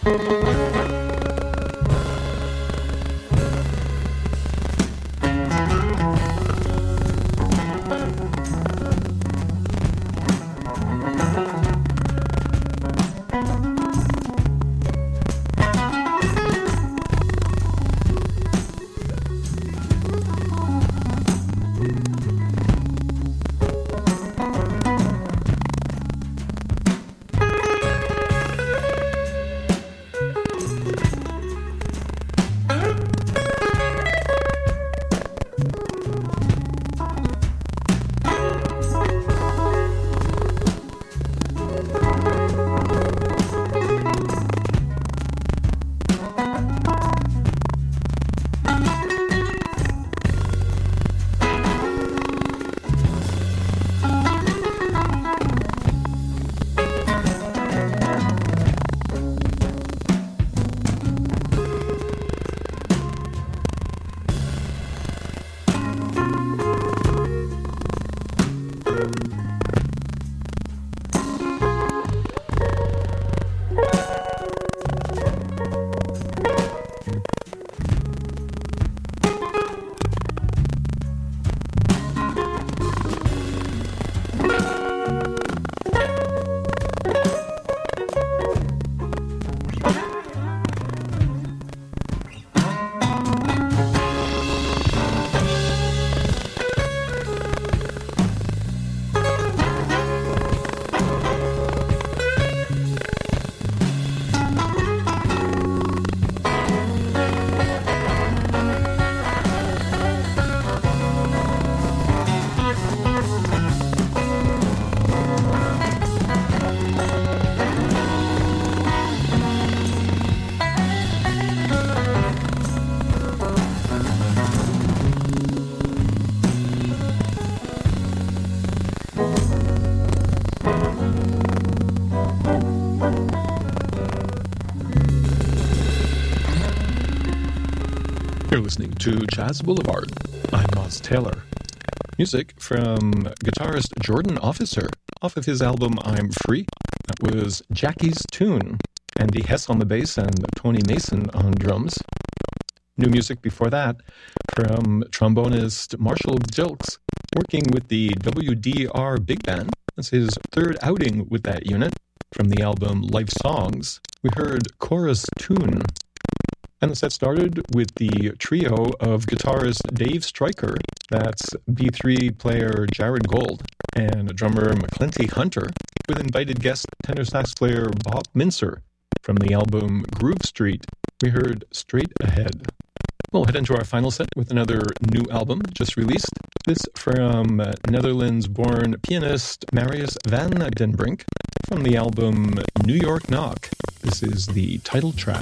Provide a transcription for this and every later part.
You're listening to Jazz Boulevard. I'm Moz Taylor. Music from guitarist Jordan Officer off of his album I'm Free. That was Jackie's Tune. Andy Hess on the bass and Tony Mason on drums. New music before that from trombonist Marshall Dilks, working with the WDR Big Band. That's his third outing with that unit. From the album Life Songs, we heard Chorus Tune. And the set started with the trio of guitarist Dave Stryker, that's B3 player Jared Gold, and drummer McClinty Hunter, with invited guest tenor sax player Bob Mincer. From the album Groove Street, we heard Straight Ahead. We'll head into our final set with another new album just released. This from Netherlands-born pianist Marius van den Brink, from the album New York Knock. This is the title track.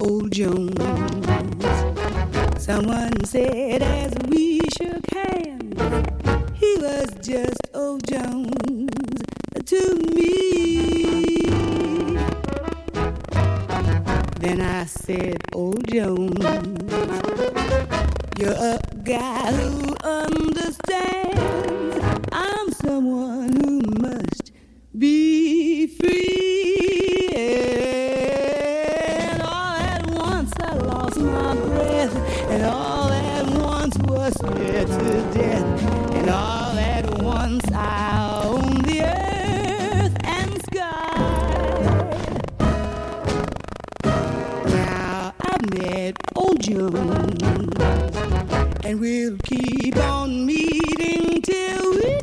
old Jones. Someone said as we shook hands, he was just old Jones to me. Then I said, old Jones, you're a guy who understands I'm someone who must be free. And all at once I lost my breath, and all at once was scared to death, and all at once I owned the earth and sky. Now I've met old Jones, and we'll keep on meeting till we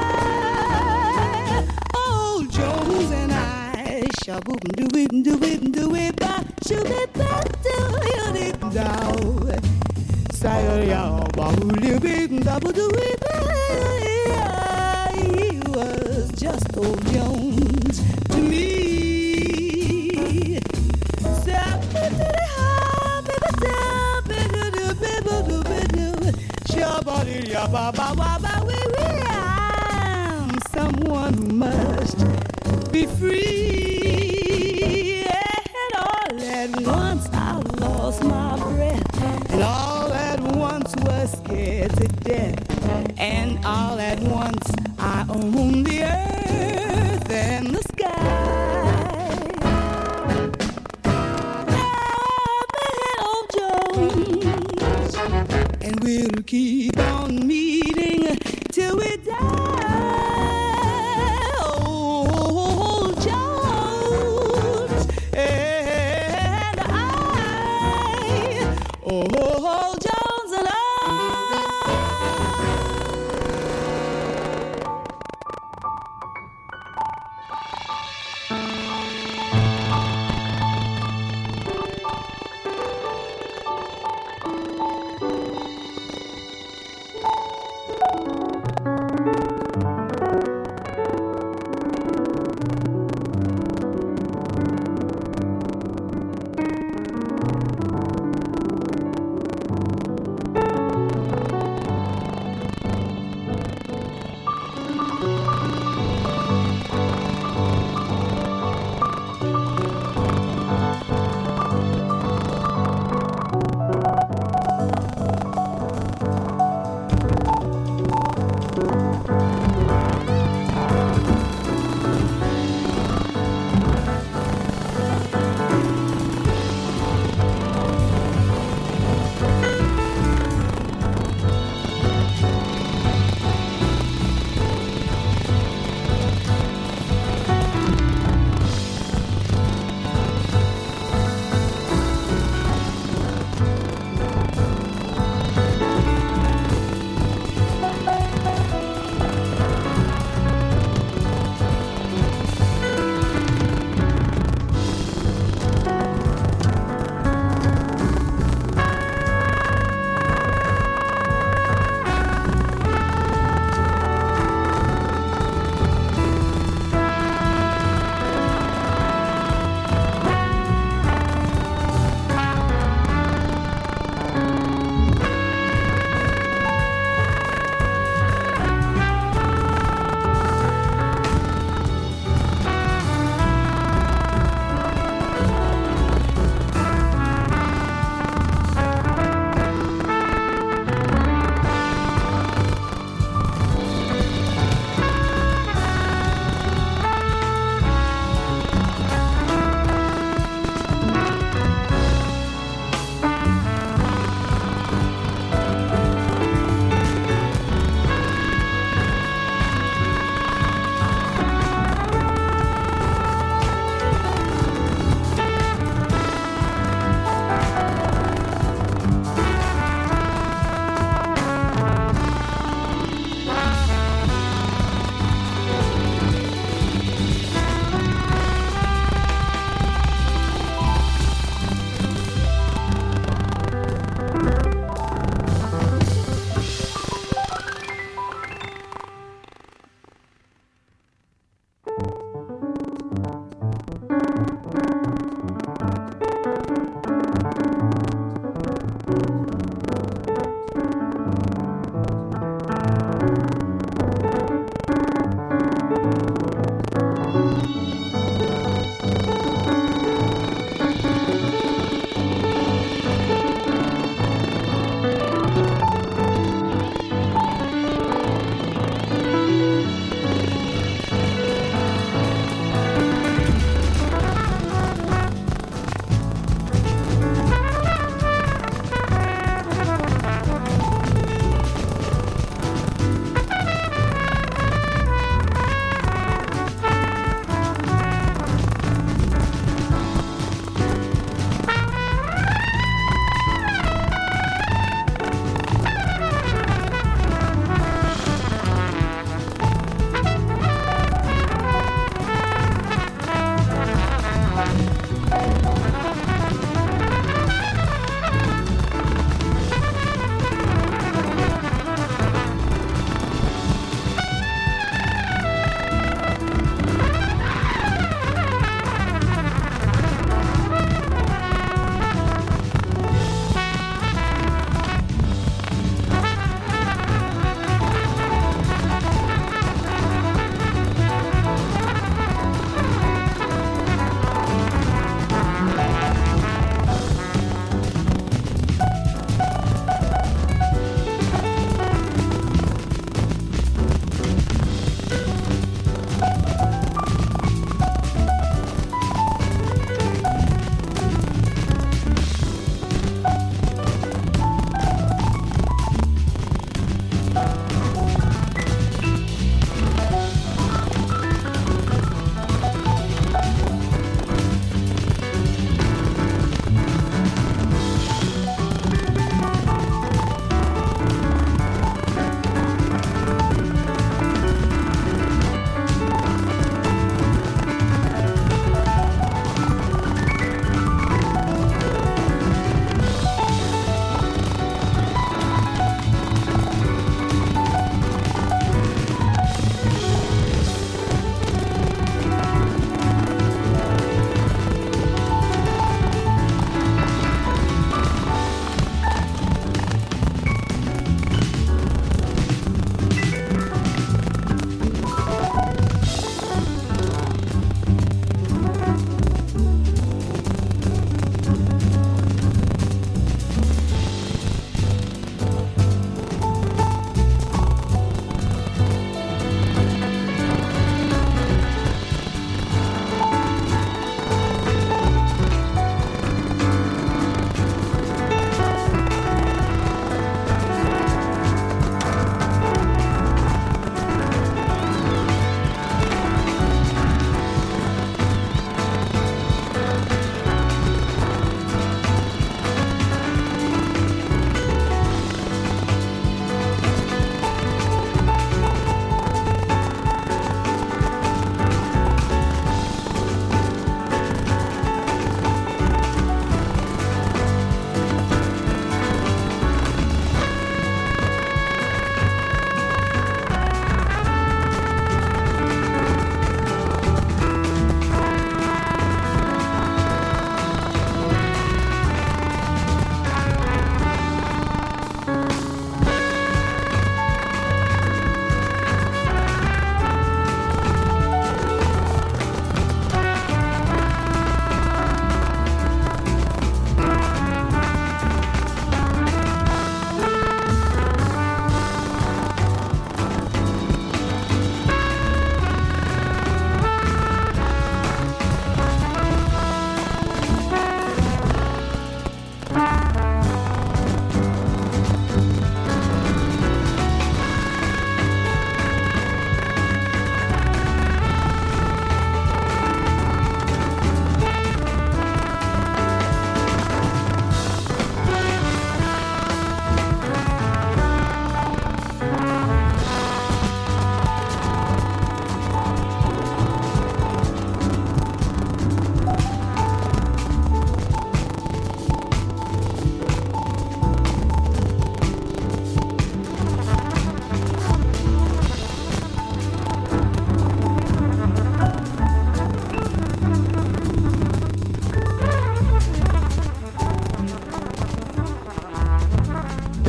die. Old Jones and I, shaboop do it, do it, do it, ba, shoo it, ba, do it, down. Sayaya, ba, little bit, double do it, he was just old Jones to me. I'm someone who must be free. And all at once I lost my breath, and all at once was scared to death, and all at once I owned the earth and the sky. Old Jones, and we'll keep on meeting till we die. Old Jones and I, old Jones and I.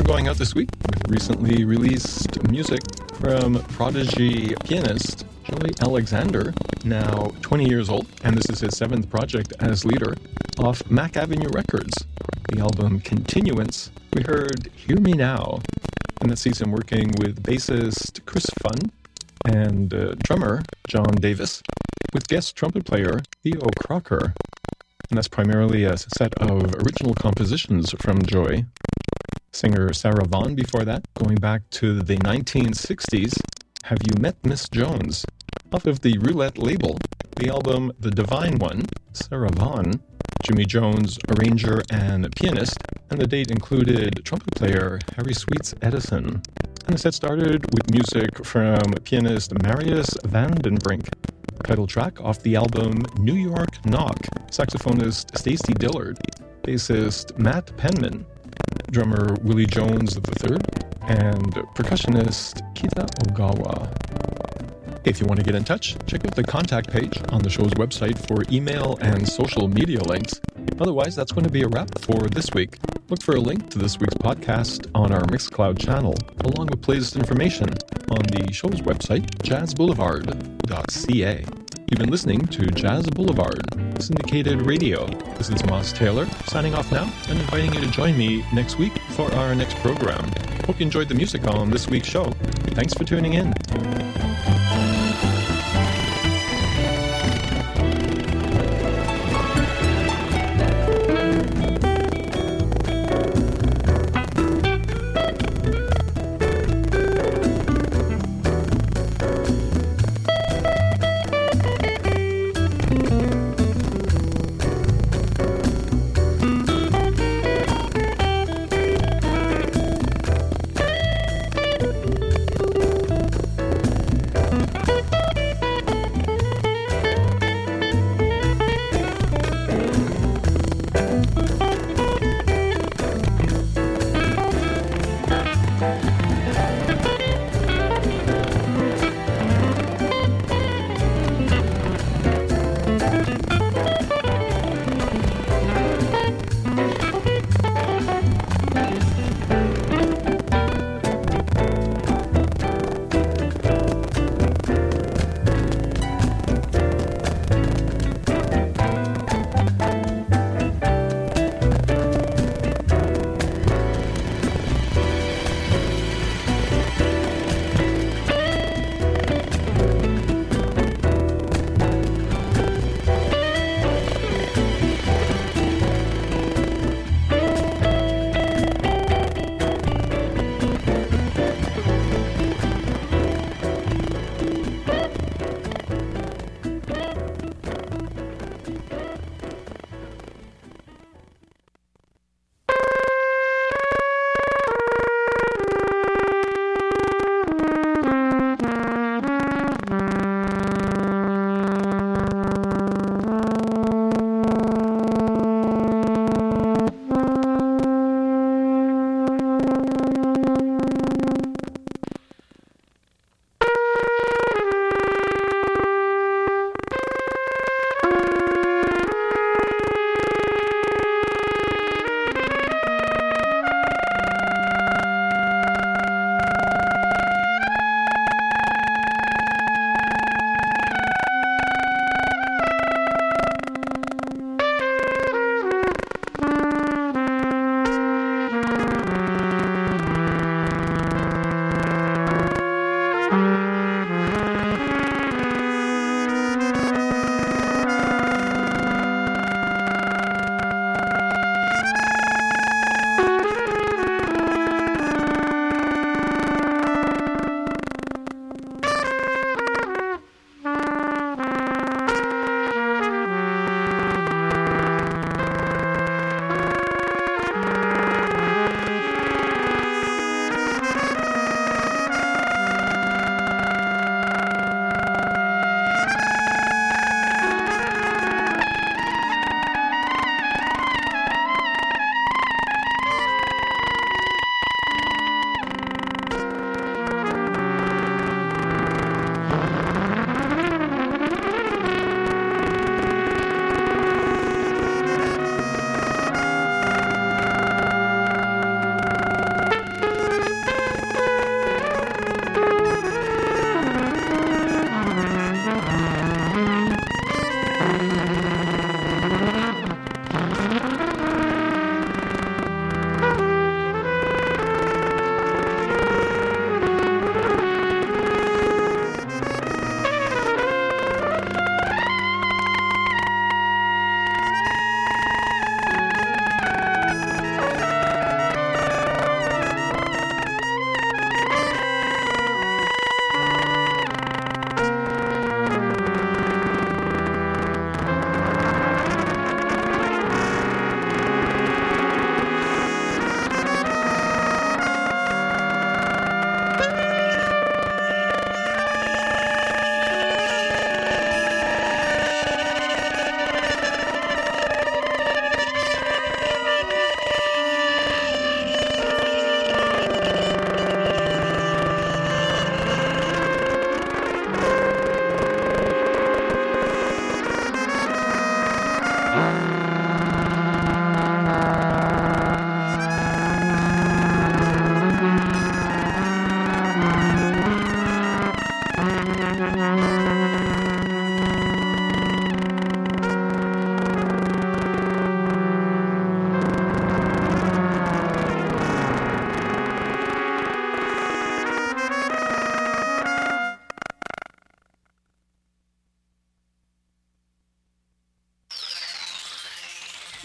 going out this week with recently released music from prodigy pianist Joey Alexander, now 20 years old, and this is his 7th project as leader, off Mac Avenue Records. The album Continuance, we heard Hear Me Now, and that sees him working with bassist Chris Funn and drummer John Davis, with guest trumpet player Theo Crocker. And that's primarily a set of original compositions from Joey. Singer Sarah Vaughan before that, going back to the 1960s, Have You Met Miss Jones? Off of the Roulette label, the album The Divine One, Sarah Vaughan, Jimmy Jones, arranger and pianist, and the date included trumpet player Harry Sweets Edison. And the set started with music from pianist Marius van den Brink. Title track off the album New York Knock, saxophonist Stacy Dillard, bassist Matt Penman, drummer Willie Jones III, and percussionist Kita Ogawa. If you want to get in touch, check out the contact page on the show's website for email and social media links. Otherwise, that's going to be a wrap for this week. Look for a link to this week's podcast on our Mixcloud channel, along with playlist information on the show's website, jazzboulevard.ca. You've been listening to Jazz Boulevard, syndicated radio. This is Moss Taylor, signing off now and inviting you to join me next week for our next program. Hope you enjoyed the music on this week's show. Thanks for tuning in.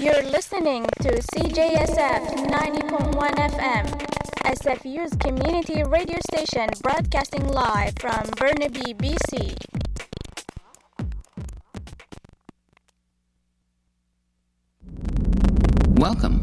You're listening to CJSF 90.1 FM, SFU's community radio station broadcasting live from Burnaby, BC. Welcome